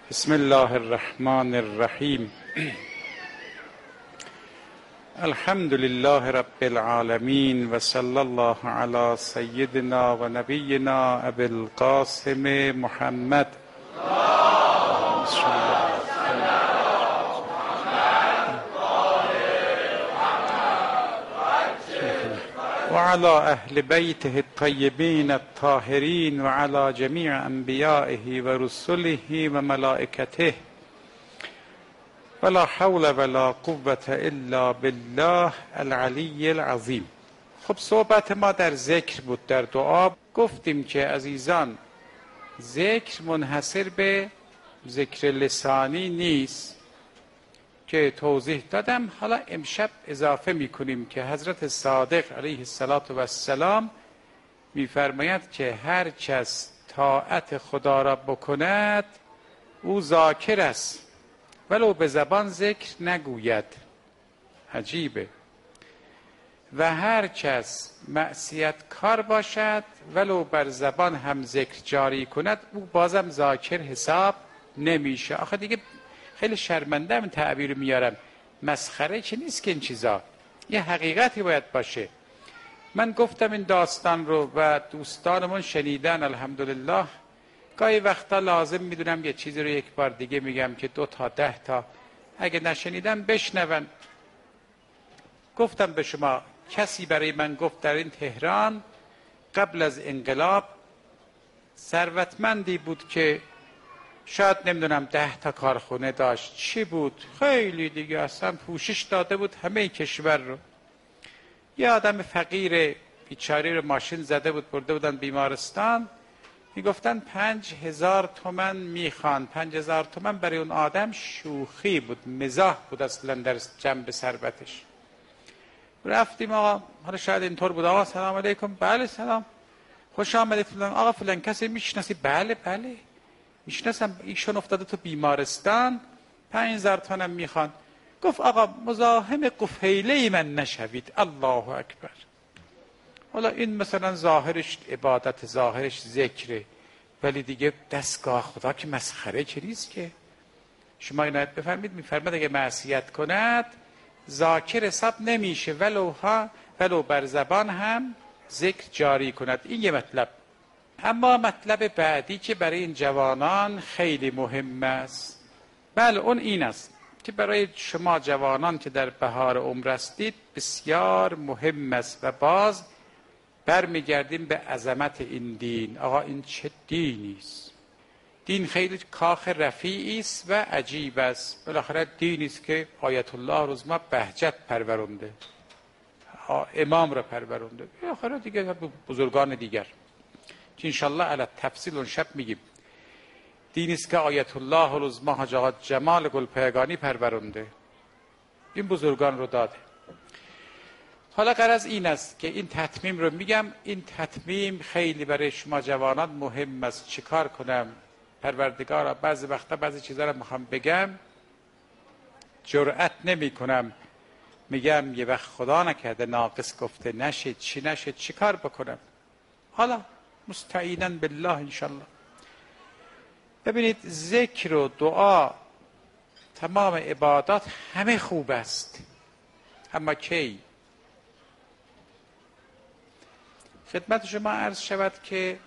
بسم الله الرحمن الرحیم. الحمد لله رب العالمین و صلی الله علی سیدنا و نبینا ابی القاسم محمد و علی اهل بیته الطیبین الطاهرین و علی جمیع انبیائه و رسله و ملائکته ولا حول ولا قوة الا بالله العلی العظیم. خب صحبت ما در ذکر بود، در دعا. گفتیم که عزیزان ذکر منحصر به ذکر لسانی نیست که توضیح دادم. حالا امشب اضافه میکنیم که حضرت صادق علیه السلام میفرماید که هر کس طاعت خدا را بکند او ذاکر است ولو به زبان ذکر نگوید. عجیبه. و هر کس معصیت کار باشد ولو بر زبان هم ذکر جاری کند او بازم ذاکر حساب نمیشه. آخه دیگه خیلی شرمنده من تعبیر میارم، مسخره که نیست که این چیزا، یه حقیقتی باید باشه. من گفتم این داستان رو و دوستانمون شنیدن الحمدلله. گاهی وقتا لازم میدونم یه چیزی رو یک بار دیگه میگم که 2 تا 10 تا اگه نشنیدم بشنون. گفتم به شما کسی برای من گفت در این تهران قبل از انقلاب ثروتمندی بود که شاید نمیدونم 10 تا کارخونه داشت، چی بود خیلی دیگه، اصلا پوشش داده بود همه کشور رو. یه آدم فقیر بیچاره رو ماشین زده بود برده بودن بیمارستان، میگفتن 5000 تومن میخوان. 5000 تومن برای اون آدم شوخی بود، مزاح بود اصلا در جنب ثروتش. رفتیم آقا، حالا شاید اینطور بود، آقا سلام علیکم. بله سلام، خوش آمدید فلان. آقا فلان کسی میشناسی؟ بله بله میشناسم، ایشون افتاده تو بیمارستان 5000 تومن میخوان. گفت آقا مزاحم قفیله من نشوید. الله اکبر. حالا این مثلا ظاهرش عبادت، ظاهرش ذکره، ولی دیگه دستگاه خدا که مسخره که نیست که. شما اینایت بفرمید، میفرماد اگه معصیت کند ذاکر حساب نمیشه ولو بر زبان هم ذکر جاری کند. این یه مطلب. اما مطلب بعدی که برای این جوانان خیلی مهم است، بله اون این است که برای شما جوانان که در بهار عمر هستید بسیار مهم است. و باز برمیگردیم به عظمت این دین. آقا این چه دینی است؟ دین خیلی کاخ رفیعی است و عجیب است. بالاخره دینی است که آیت الله رزما بهجت پرورنده، امام را پرورنده، بالاخره دیگه بزرگان دیگر که انشالله علی تفصیل اون شب میگیم. دینی است که آیت الله رزما حاج آقا جمال گلپایگانی پرورنده، این بزرگان رو داده. حالا غرض این است که این تتمیم رو میگم. این تتمیم خیلی برای شما جوانان مهم است. چیکار کنم؟ پروردگارا بعضی وقتا بعضی چیزا رو میخوام بگم جرأت نمی کنم، میگم یه وقت خدا نکرده ناقص گفته نشه، چی نشه، چیکار بکنم؟ حالا مستعینا بالله انشالله. ببینید ذکر و دعا، تمام عبادات همه خوب است، اما کی؟ خدمت شما عرض شود که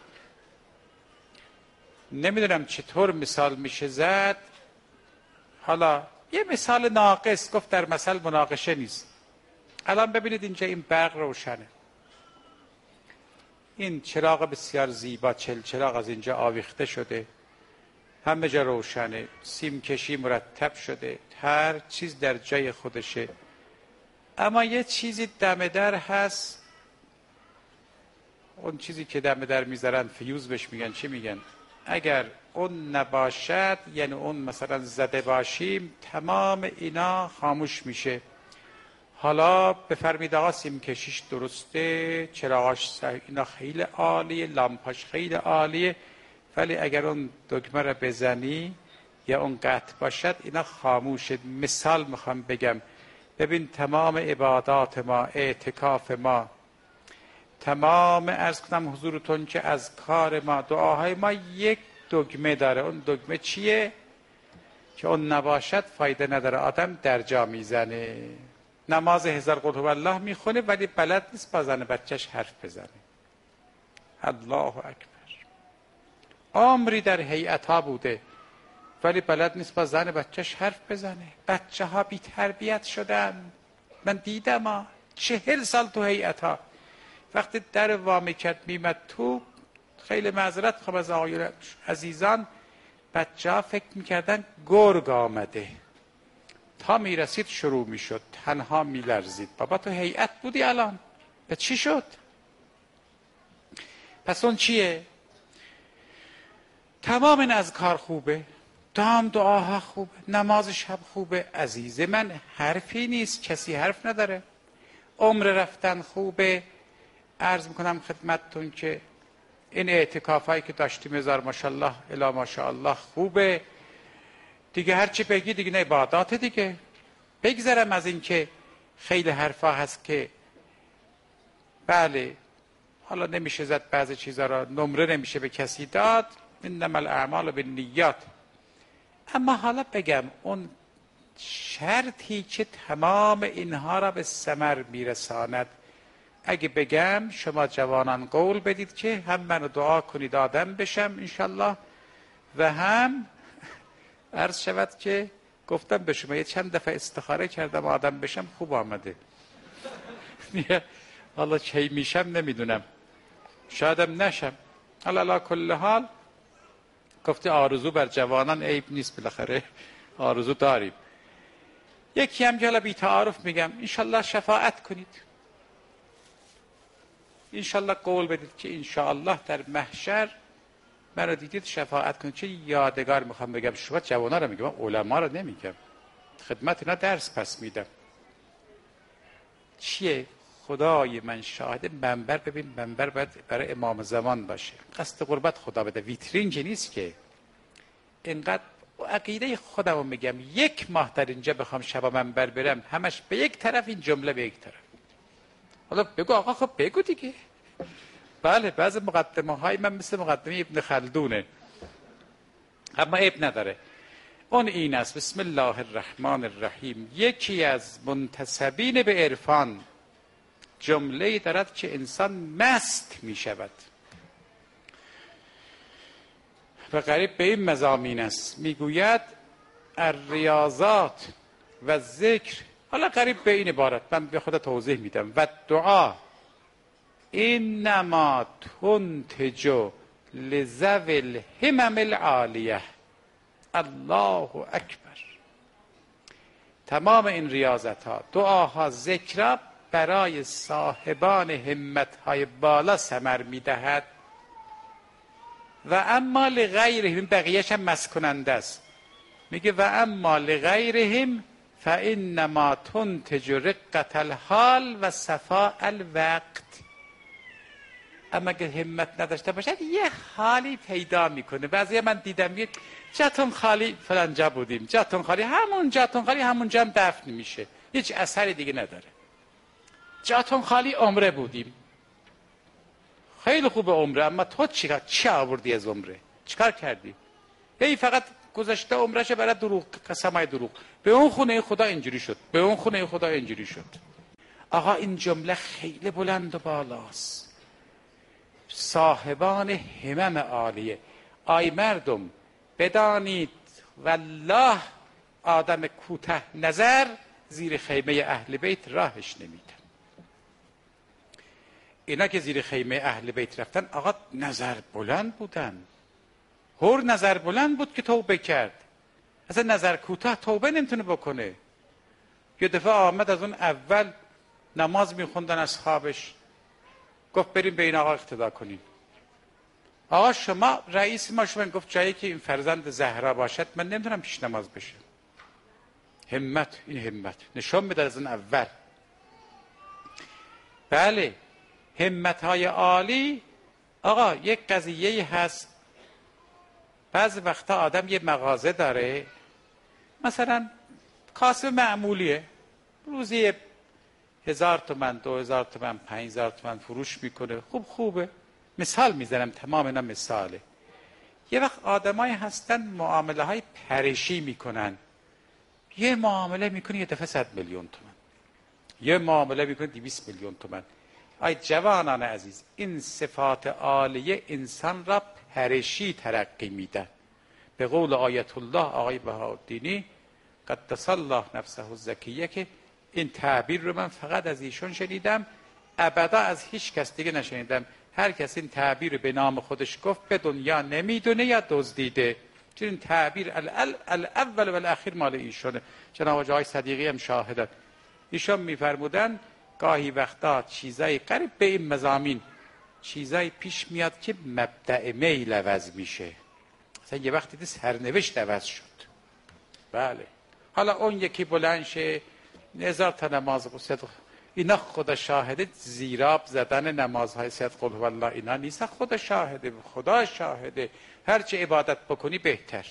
نمیدونم چطور مثال میشه زد. حالا یه مثال ناقص گفت، در مثل مناقشه نیست. الان ببینید اینجا این برق روشنه، این چراغ بسیار زیبا، چراغ از اینجا آویخته شده، همه جا روشنه، سیم کشی مرتب شده، هر چیز در جای خودشه. اما یه چیزی دم در هست، اون چیزی که دم در میذارن فیوز بهش میگن، چی میگن؟ اگر اون نباشد، یعنی اون مثلا زده باشیم، تمام اینا خاموش میشه. حالا بفرمید آقا سیم کشیش درسته، چراغاش اینا خیلی عالیه، لامپاش خیلی عالیه، ولی اگر اون دکمه رو بزنی یا اون قطع باشد اینا خاموشه. مثال میخوام بگم. ببین تمام عبادات ما، اعتکاف ما، تمام عرض کنم حضورتون که از کار ما، دعاهای ما یک دگمه داره. اون دگمه چیه؟ که اون نباشد فایده نداره، آدم در جا میزنه. نماز 1000 قل هو الله میخونه ولی بلد نیست با زن بچهش حرف بزنه. الله اکبر. عمری در هیئت‌ها بوده ولی بلد نیست با زن بچهش حرف بزنه. بچه ها بی تربیت شدن. من دیدم 40 سال تو هیئت‌ها وقتی در وامی کرد میمد تو، خیلی معذرت میخوام از آقایون عزیزان، بچه ها فکر میکردن گرگ آمده، تا میرسید شروع میشد، تنها میلرزید. بابا تو هیئت بودی الان به چی شد؟ پس اون چیه؟ تمام این اذکار خوبه، دعاها خوبه، نماز شب خوبه. عزیز من حرفی نیست، کسی حرف نداره. عمر رفتن خوبه. عرض میکنم خدمتتون که این اعتکافایی که داشتیم 1000 ماشاءالله الا ماشاءالله خوبه دیگه. هرچی بگی دیگه نه عبادات دیگه. بگذرم از این که خیلی حرفا هست که بله حالا نمیشه زد، بعضی چیزا را نمره نمیشه به کسی داد، انما الاعمال بالنیات. اما حالا بگم اون شرطی که تمام اینها را به ثمر میرساند، اگه بگم شما جوانان قول بدید که هم منو دعا کنید آدم بشم انشالله، و هم عرض شود که گفتم به شما یه چند دفعه استخاره کردم آدم بشم خوب آمده. حالا چی میشم نمیدونم، شایدم نشم. حالا کل حال گفته آرزو بر جوانان عیب نیست، بالاخره آرزو داریم. یکی هم جالا بی تعارف میگم انشالله شفاعت کنید، انشالله قول بدید که انشالله در محشر منو دیدید شفاعت کنید. چه یادگار میخوام بگم، شما جوانا رو میگم، علما رو نمیگم، خدمت اینا درس پس میدم. چیه؟ خدای من شاهد، منبر ببین، منبر باید برای امام زمان باشه، قصد قربت خدا بده، ویترین که نیست که. اینقدر عقیده خودم رو میگم، 1 ماه در اینجا بخوام شبا منبر برم همش به یک طرف، این جمله به یک طرف. حالا بگو آقا خب بگو دیگه. بله بعض مقدمه های من مثل مقدمه ابن خلدونه، اما عیب نداره. اون این است: بسم الله الرحمن الرحیم. یکی از منتسبین به عرفان جمله دارد که انسان مست می شود و قریب به این مضامین است. میگوید الریاضات و ذکر، حالا قریب به این عبارت، من به خدا توضیح میدم، و دعا اینما تنتج لذوی الهمم العالیه. الله اکبر. تمام این ریاضت ها، دعاها، ذکرها برای صاحبان همت های بالا ثمر میدهد و اما لغیرهم، بقیهش هم مسکننده است. میگه و اما لغیرهم فانما تنتج رقت الحال و صفاء الوقت. اما اگه همت نداشته باشد یه حالی پیدا میکنه. بعضی من دیدم یه جاتون خالی فلانجا بودیم، جاتون خالی، همون جاتون خالی همونجا هم دفن میشه، هیچ اثری دیگه نداره. جاتون خالی عمره بودیم، خیلی خوبه عمره، اما تو چی آوردی از عمره؟ چیکار کردی؟ هی فقط گذشته عمرش برای دروغ، قسمای دروغ، به اون خونه خدا اینجوری شد، به اون خونه خدا اینجوری شد. آقا این جمله خیلی بلند و بالاست. صاحبان همم عالیه. آی مردم بدانید والله آدم کوته نظر زیر خیمه اهل بیت راهش نمیده. اینا که زیر خیمه اهل بیت رفتن آقا نظر بلند بودن، هر نظر بلند بود که توبه کرد. اصلا نظر کوتاه توبه نمیتونه بکنه. یه دفعه آمد از اون اول نماز میخوندن اصحابش، گفت بریم به این آقا اقتدا کنیم. آقا شما رئیس ما، شما گفت جایی که این فرزند زهرا باشد من نمیتونم پیش نماز بشه. همت، این همت نشان میده از اون اول. بله همت های عالی. آقا یک قضیه هست، بعض وقتا آدم یه مغازه داره، مثلا کاسه معمولیه، روزی 1000 تومن، 2000 تومن، 5000 تومن فروش میکنه، خوبه. مثال میزنم، تمام اینا مثاله. یه وقت آدمایی هستن معامله های پرشی میکنن. یه معامله میکنی یه دفعه 100 میلیون تومان، یه معامله میکنی 200 میلیون تومان. ای جوانان عزیز، این صفات عالیه انسان را پرشی ترقی میده. به قول آیت الله آقای بهاءالدینی قدس الله نفسه الزکیه که این تعبیر رو من فقط از ایشون شنیدم، ابدا از هیچ کس دیگه نشنیدم. هر کس این تعبیر به نام خودش گفت به دنیا نمیدونه یا دزدیده. چون این تعبیر الاول و الاخیر مال ایشونه. جناب آقای صدیقی هم شاهدن. ایشون میفرمودن گاهی وقتا چیزای قریب به این مضامین چیزای پیش میاد که مبدأ میل عوض میشه. مثلا یه وقتی سرنوشت عوض شد. بله. حالا اون یکی بلند شه 1000 تا نماز صدق، اینا خدا شاهده، زیراب زدن نمازهای صدق قل هو الله اینا نیست. خدا شاهده، خدا شاهده. هر چه عبادت بکنی بهتر.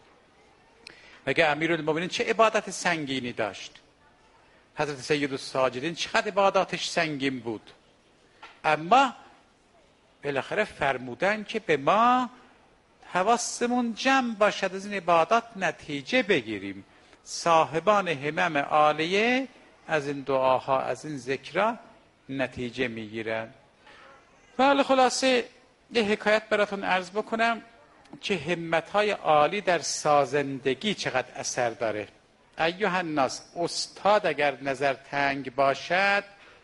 مگه امیرالمومنین چه عبادت سنگینی داشت؟ حضرت سید الساجدین چقدر عباداتش سنگین بود، اما بالاخره فرمودن که به ما حواسمون جمع باشد از این عبادات نتیجه بگیریم. صاحبان همم عالیه از این دعاها از این ذکرها نتیجه میگیرن. ولی خلاصه یه حکایت براتون عرض بکنم که همتهای عالی در سازندگی چقدر اثر داره. ایها الناس، استاد اگر نظر تنگ باشد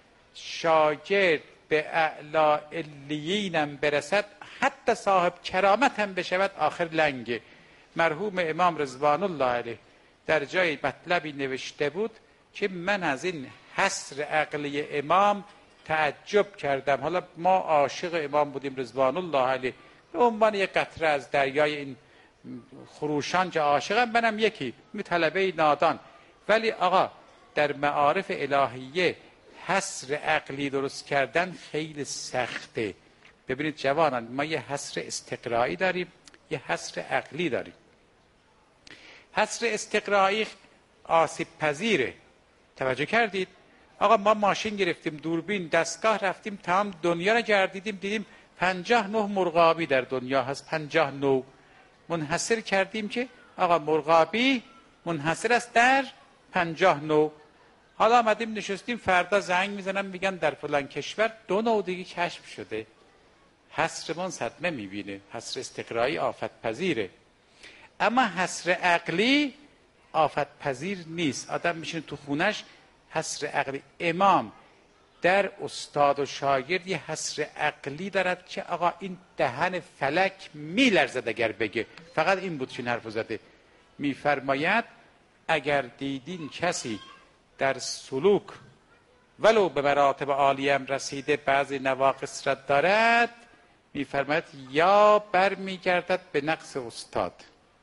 شاگرد به اعلی علیینم برسد، حتی صاحب کرامت هم بشود آخر لنگه. مرحوم امام رضوان الله علیه در جای مطلبی نوشته بود که من از این حصر عقلی امام تعجب کردم. حالا ما عاشق امام بودیم رضوان الله علیه، به عنوان یک قطره از دریای این خروشان که عاشقم، منم یکی طلبه نادان. ولی آقا در معارف الهیه حصر عقلی درست کردن خیلی سخته. ببینید جوانان، ما یه حصر استقرایی داریم، یه حصر عقلی داریم. حصر استقرایی آسیب پذیره. توجه کردید؟ آقا ما ماشین گرفتیم، دوربین، دستگاه رفتیم، تمام دنیا رو گردیدیم، دیدیم 59 مرغابی در دنیا هست. 59 منحصر کردیم که آقا مرغابی منحصر است در 59. حالا آمدیم نشستیم، فردا زنگ میزنم میگن در فلان کشور 2 نوع دیگه کشف شده. حصرمون صدمه میبینه. حصر استقرایی آفت پذیره، اما حصر عقلی آفت پذیر نیست. آدم میشینه تو خونش حصر عقلی. امام در استاد و شاگرد یه حصر عقلی دارد که آقا این دهن فلک میلرزد اگر بگه. فقط این بود که حرف زده. میفرماید اگر دیدین کسی در سلوک ولو به مراتب عالیه هم رسیده بعضی نواقص را دارد، میفرماید یا برمیگردد به نقص استاد،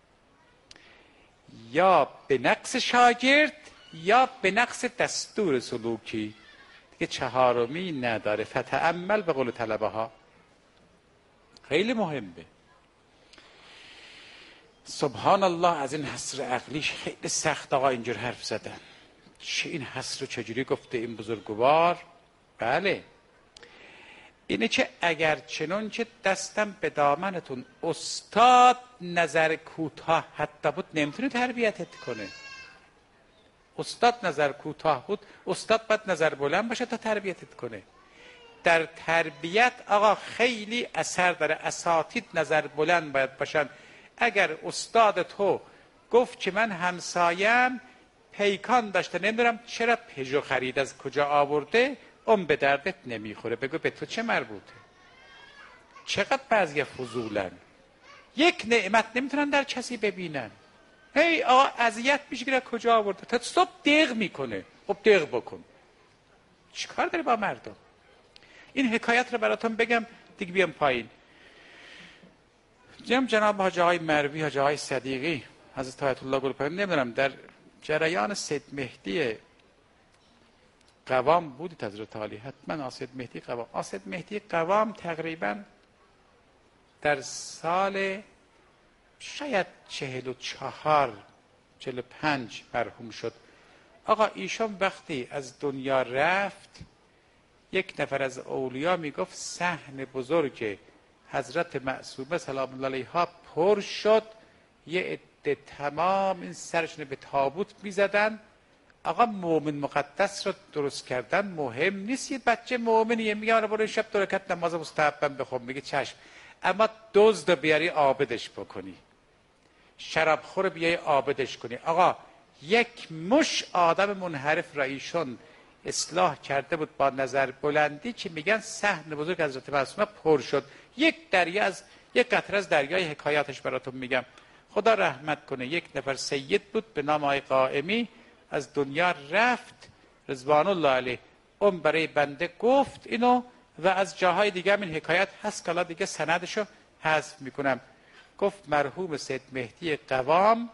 یا به نقص شاگرد، یا به نقص دستور سلوکی. دیگه چهارمی نداره. فتأمل به قول طلبه ها. خیلی مهمه. سبحان الله، از این حصر عقلیش خیلی سخت آقا اینجور حرف زدن. چه این حصر رو چجوری گفته این بزرگوار؟ بله اینه که اگر چنون که دستم به دامنتون استاد نظر کوتاه حتی بود نمیتونه تربیتت کنه. استاد نظر کوتاه بود، استاد باید نظر بلند باشه تا تربیتت کنه. در تربیت آقا خیلی اثر داره. اساتید نظر بلند باید باشن. اگر استاد تو گفت که من همسایم پیکان داشته نمیدونم چرا پژو خرید از کجا آورده، اون به دردت نمیخوره، بگو به تو چه مربوطه. چقدر بعضی فضولن، یک نعمت نمیتونن در کسی ببینن. هی آقا اذیت میشه کجا آورده، تا صبح دق میکنه. خب دق بکن، چیکار داره با مردم؟ این حکایت رو براتون بگم دیگه بیام پایین. جناب حاجی آقای مروی، حاجی آقای صدیقی، حضرت آیت الله گلپایگانی، نمیدونم در جریان سید مهدی قوام بودید حضرت عالی، حتما سید مهدی قوام. سید مهدی قوام تقریبا در سال شاید 44 45 مرحوم شد. آقا ایشان وقتی از دنیا رفت یک نفر از اولیا میگفت صحن بزرگ حضرت معصومه سلام الله علیها پر شد، یه عده تمام این سرشون به تابوت میزدن. آقا مومن مقدس رو درست کردن مهم نیست، یه بچه مومنیه میگه آره برو شب 2 رکعت نماز مستحبم بخون، میگه چشم. اما دزد بیاری عابدش بکنی، شراب خور بیاری عابدش کنی. آقا یک مش آدم منحرف را ایشون اصلاح کرده بود با نظر بلندی که میگن صحن بزرگ حضرت معصومه پر شد. یک قطره از دریای حکایاتش براتون میگم. خدا رحمت کنه، یک نفر سید بود به نام آقای قائمی، از دنیا رفت رضوان الله علیه. اون برای بنده گفت اینو و از جاهای دیگه هم این حکایت هست که دیگه سندشو حذف میکنم. گفت مرحوم سید مهدی قوام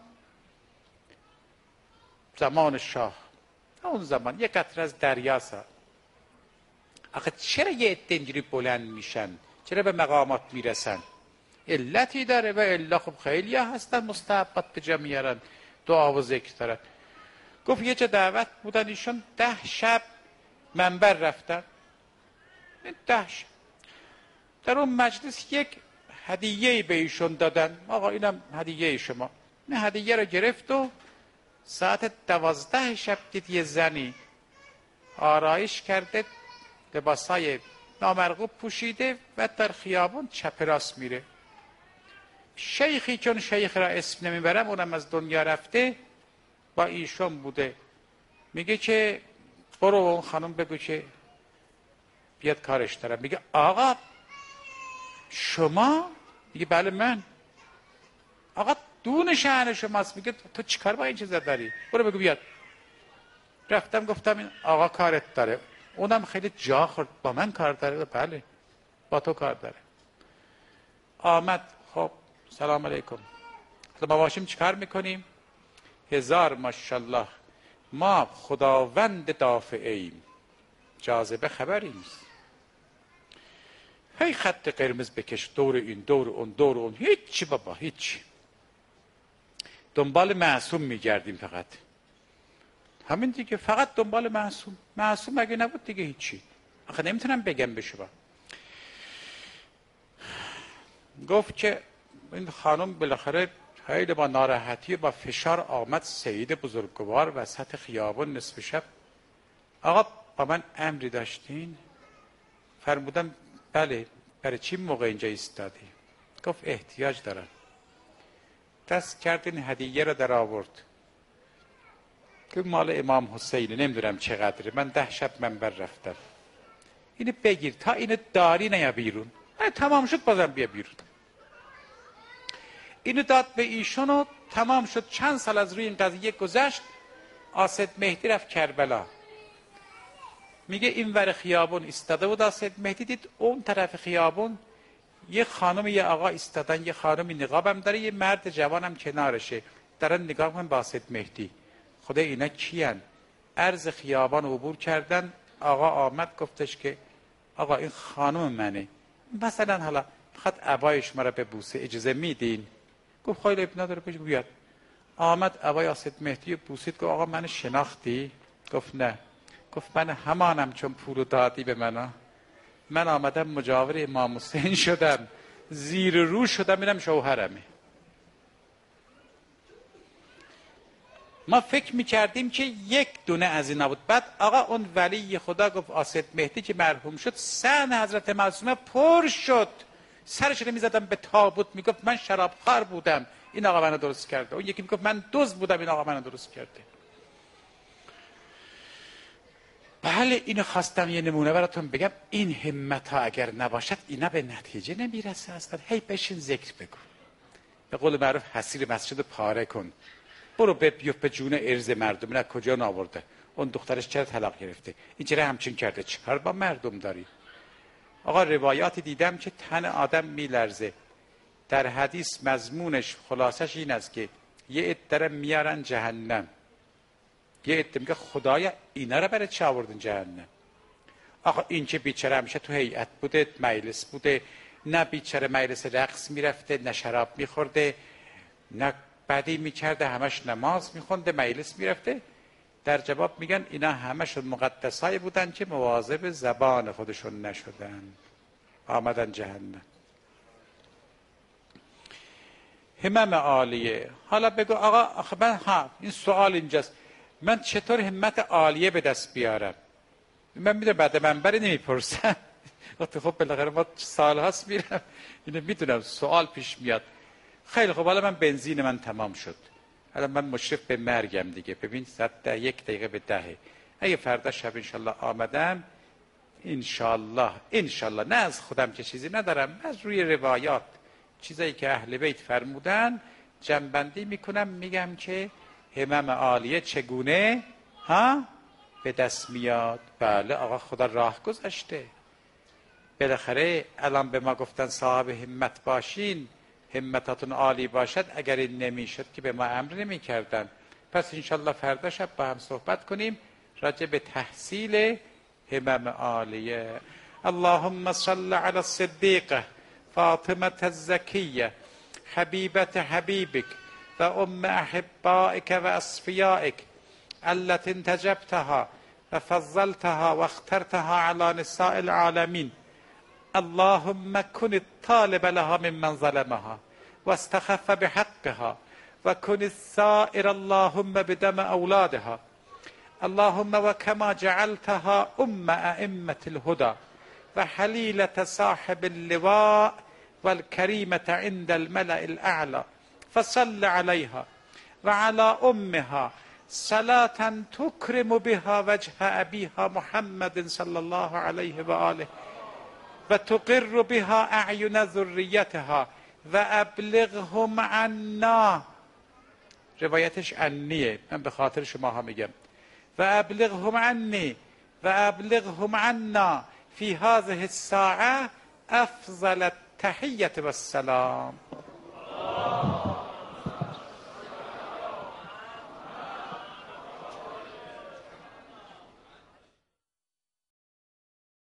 زمان شاه، اون زمان یک قطره از دریاست. آخه چرا یه عده اینجوری بلند میشن؟ چرا به مقامات میرسن؟ علتی داره و الا خب خیلی هستن مستحبات به جا میارن، دعا و ذکر دارن. گفت یه جا دعوت بودن ایشون 10 شب منبر رفتن، 10 شب در اون مجلس یک هدیه‌ای به ایشون دادن. آقا اینم هدیه شما. این هدیه رو گرفت و ساعت 12 شب دید یه زنی آرایش کرده، لباسای نامرغوب پوشیده و در خیابون چپ راست میره. شیخی چون شیخ را اسم نمیبرم، اونم از دنیا رفته، با ایشون بوده. میگه که برو اون خانم بگو که بیاد کارش دارم. میگه آقا شما؟ میگه بله من. آقا دون شأن شماست. میگه تو چیکار با این چیزا داری؟ برو بگو بیاد. رفتم گفتم این آقا کارت داره. اونم خیلی جا خورد، با من کار داره؟ بله با تو کار داره. آمد. خب سلام علیکم. ما باشیم چیکار میکنیم؟ 1000 ماشاءالله ما خداوند دافعیم، جاذبه خبری نیست. هی خط قرمز بکش، دور این دور اون دور اون، هیچی بابا هیچی. دنبال معصوم میگردیم فقط، همین دیگه، فقط دنبال معصوم. معصوم اگه نبود دیگه هیچی. آخه نمیتونم بگم به شما. گفت که این خانم بالاخره خیلی با ناراحتی و با فشار آمد، سید بزرگوار وسط خیابان نصف شب. آقا با من امری داشتین؟ فرمودم بله. برای چی موقع اینجا ایستادی؟ گفت احتیاج دارم. دست کرد این هدیه رو در آورد که مال امام حسین، نمیدونم چقدره، من 10 شب منبر رفتم، اینو بگیر تا اینو داری نیا بیرون. تمام شد بازم بیا بیرون. اینو داد به ایشون و تمام شد. چند سال از روی این قضیه گذشت. آسد مهدی رفت کربلا. میگه این ور خیابون ایستاده بود آسد مهدی، دید اون طرف خیابون یه خانم یه آقا ایستادن، یه خانمی نقابم داره، یه مرد جوانم کنارشه، دارن نگاه کنن به آسد مهدی. خدا اینا کیان؟ عرض خیابان عبور کردن. آقا آمد گفتش که آقا این خانم منه، مثلا حالا خط عبای شما را ببوسه، اجازه میدین؟ گفت خیلی اب نداره بهش بیاد. آمد عبای آسد مهدی بوسید. گفت آقا من شناختی؟ گفت نه. گفت من همانم چون پول دادی به من آمدم مجاور امام حسین شدم، زیر رو شدم، اینم شوهرمه. ما فکر میکردیم که یک دونه از اینا بود. بعد آقا اون ولی خدا گفت آسد مهدی که مرحوم شد، صحن حضرت معصومه پر شد، سرش رو میزدم به تابوت، میگفت من شرابخوار بودم این آقا منو درست کرده. اون یکی میگفت من دزد بودم این آقا منو درست کرده. بله اینو خواستم یه نمونه براتون بگم. این همت ها اگر نباشد اینا به نتیجه نمیرسه اصلا. هی بشین ذکر بگو، به قول معروف حصیر مسجد پاره کن، برو بیفت به جون ارز مردم. نه کجا ناورده؟ اون دخترش چرا طلاق گرفته؟ این چرا همچین کرده؟ چیکار با مردم داری؟ آقا روایاتی دیدم که تن آدم میلرزه. در حدیث مضمونش خلاصش این است که یه عده میارن جهنم، یه عده میگه خدایا اینا رو برای چی آوردن جهنم؟ آقا این که بیچاره همیشه تو هیئت بوده، مجلس بوده، نه بیچاره مجلس رقص میرفته، نه شراب میخورده، نه بدی میکرده، همش نماز میخونده، مجلس میرفته. در جواب میگن اینا همشون مقدسایی بودن که مواظب زبان خودشون نشدن، آمدن جهنم. همم عالیه. حالا بگو آقا آخه من این سوال اینجاست، من چطور همت عالیه به دست بیارم؟ من میدونم بعد من بری نمیپرسم. وقتی خب بالاخره ما سال هاست میرم اینو میدونم سوال پیش میاد. خیلی خب حالا من بنزین من تمام شد، حالا من مشرف به مرگم دیگه. ببین 101 دقیقه به 10. اگه فردا شب انشالله آمدم، انشالله نه از خودم که چیزی ندارم، از روی روایات چیزایی که اهل بیت فرمودن جنبندی میکنم، میگم که همم عالیه چگونه به دست میاد. بله آقا خدا راه گذاشته. بالاخره الان به ما گفتن صاحب همت باشین، همتاتون عالی باشد. اگر این نمیشد که به ما امر نمی کردن. پس انشالله فردا شب با هم صحبت کنیم راجع به تحصیل همم عالیه. اللهم صل علی الصدیقه فاطمه الزکیه حبیبت حبیبک و ام احبائک و اصفیائک التي انتجبتها و فضلتها و اخترتها على نساء العالمین. اللهم كن الطالب لها ممن ظلمها واستخف بحقها وكن السائر اللهم بدم أولادها. اللهم وكما جعلتها أئمة الهدى وحليلة صاحب اللواء والكريمة عند الملأ الأعلى، فصل عليها وعلى أمها صلاة تكرم بها وجه أبيها محمد صلى الله عليه وآله و تقر بها اعین ذریتها و ابلغهم عنا. روایتش عنیه، من به خاطر شما ها میگم. و ابلغهم عنی و ابلغهم عنا فی هذه الساعه افضل التحیه و السلام.